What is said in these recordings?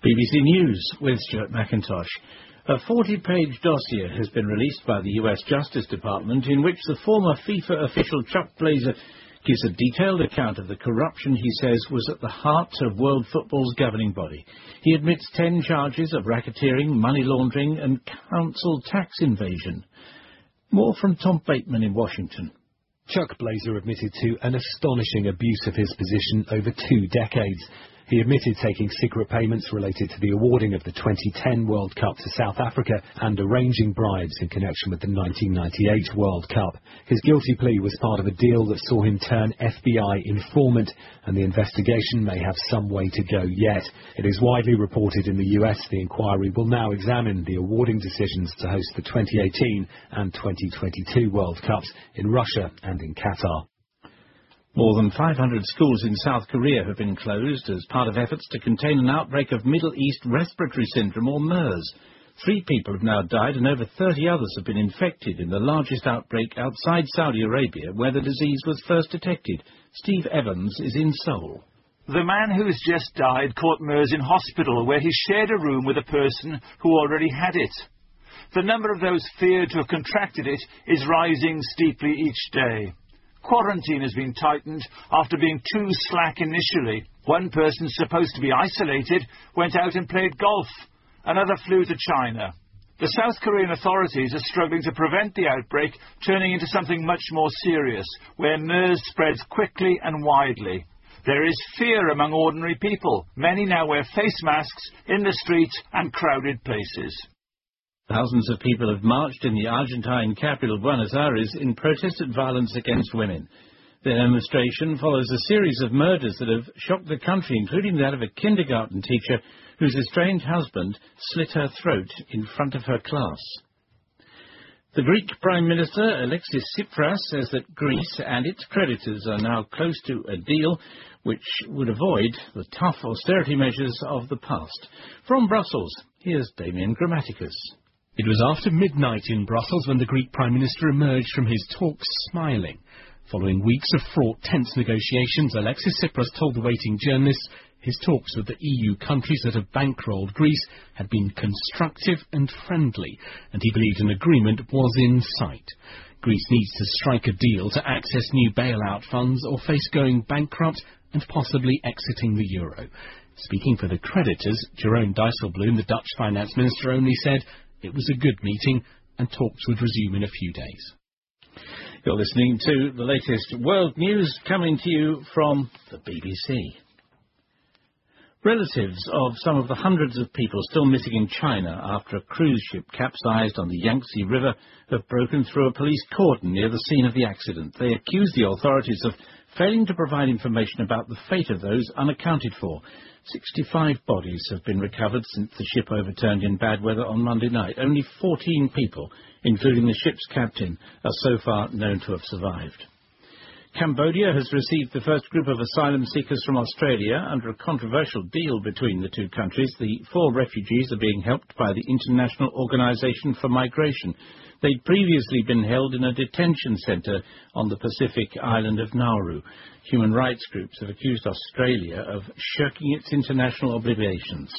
BBC News with Stuart McIntosh. A 40-page dossier has been released by the US Justice Department in which the former FIFA official Chuck Blazer gives a detailed account of the corruption he says was at the heart of world football's governing body. He admits 10 charges of racketeering, money laundering and council tax invasion. More from Tom Bateman in Washington. Chuck Blazer admitted to an astonishing abuse of his position over 2 decades. He admitted taking secret payments related to the awarding of the 2010 World Cup to South Africa and arranging bribes in connection with the 1998 World Cup. His guilty plea was part of a deal that saw him turn FBI informant, and the investigation may have some way to go yet. It is widely reported in the US the inquiry will now examine the awarding decisions to host the 2018 and 2022 World Cups in Russia and in Qatar. More than 500 schools in South Korea have been closed as part of efforts to contain an outbreak of Middle East Respiratory Syndrome, or MERS. 3 people have now died and over 30 others have been infected in the largest outbreak outside Saudi Arabia, where the disease was first detected. Steve Evans is in Seoul. The man who's just died caught MERS in hospital, where he shared a room with a person who already had it. The number of those feared to have contracted it is rising steeply each day. Quarantine has been tightened after being too slack initially. One person supposed to be isolated went out and played golf. Another flew to China. The South Korean authorities are struggling to prevent the outbreak turning into something much more serious, where MERS spreads quickly and widely. There is fear among ordinary people. Many now wear face masks in the streets and crowded places. Thousands of people have marched in the Argentine capital, Buenos Aires, in protest at violence against women. The demonstration follows a series of murders that have shocked the country, including that of a kindergarten teacher whose estranged husband slit her throat in front of her class. The Greek Prime Minister, Alexis Tsipras, says that Greece and its creditors are now close to a deal which would avoid the tough austerity measures of the past. From Brussels, here's Damien Grammaticus. It was after midnight in Brussels when the Greek Prime Minister emerged from his talks smiling. Following weeks of fraught, tense negotiations, Alexis Tsipras told the waiting journalists his talks with the EU countries that have bankrolled Greece had been constructive and friendly, and he believed an agreement was in sight. Greece needs to strike a deal to access new bailout funds or face going bankrupt and possibly exiting the euro. Speaking for the creditors, Jeroen Dijsselbloem, the Dutch finance minister, only said it was a good meeting and talks would resume in a few days. You're listening to the latest world news coming to you from the BBC. Relatives of some of the hundreds of people still missing in China after a cruise ship capsized on the Yangtze River have broken through a police cordon near the scene of the accident. They accuse the authorities of failing to provide information about the fate of those unaccounted for. 65 bodies have been recovered since the ship overturned in bad weather on Monday night. Only 14 people, including the ship's captain, are so far known to have survived. Cambodia has received the first group of asylum seekers from Australia. Under a controversial deal between the two countries, the 4 refugees are being helped by the International Organization for Migration. They'd previously been held in a detention centre on the Pacific island of Nauru. Human rights groups have accused Australia of shirking its international obligations.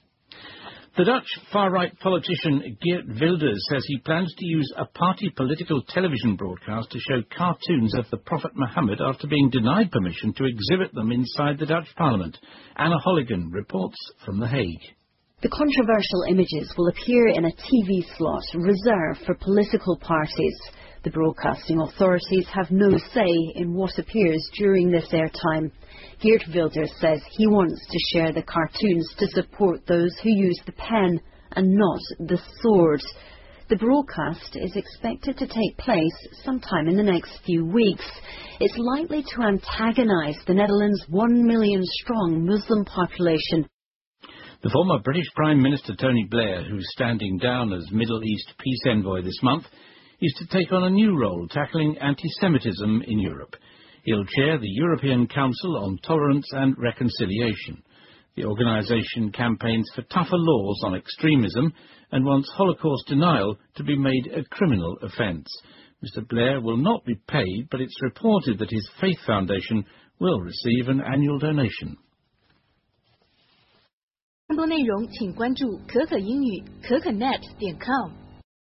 The Dutch far-right politician Geert Wilders says he plans to use a party political television broadcast to show cartoons of the Prophet Muhammad after being denied permission to exhibit them inside the Dutch Parliament. Anna Holligan reports from The Hague. The controversial images will appear in a TV slot reserved for political parties. The broadcasting authorities have no say in what appears during this airtime. Geert Wilders says he wants to share the cartoons to support those who use the pen and not the sword. The broadcast is expected to take place sometime in the next few weeks. It's likely to antagonise the Netherlands' 1 million strong Muslim population. The former British Prime Minister Tony Blair, who's standing down as Middle East peace envoy this month, is to take on a new role tackling anti-Semitism in Europe. He'll chair the European Council on Tolerance and Reconciliation. The organisation campaigns for tougher laws on extremism and wants Holocaust denial to be made a criminal offence. Mr Blair will not be paid, but it's reported that his Faith Foundation will receive an annual donation. 多内容请关注可可英语可可net.com。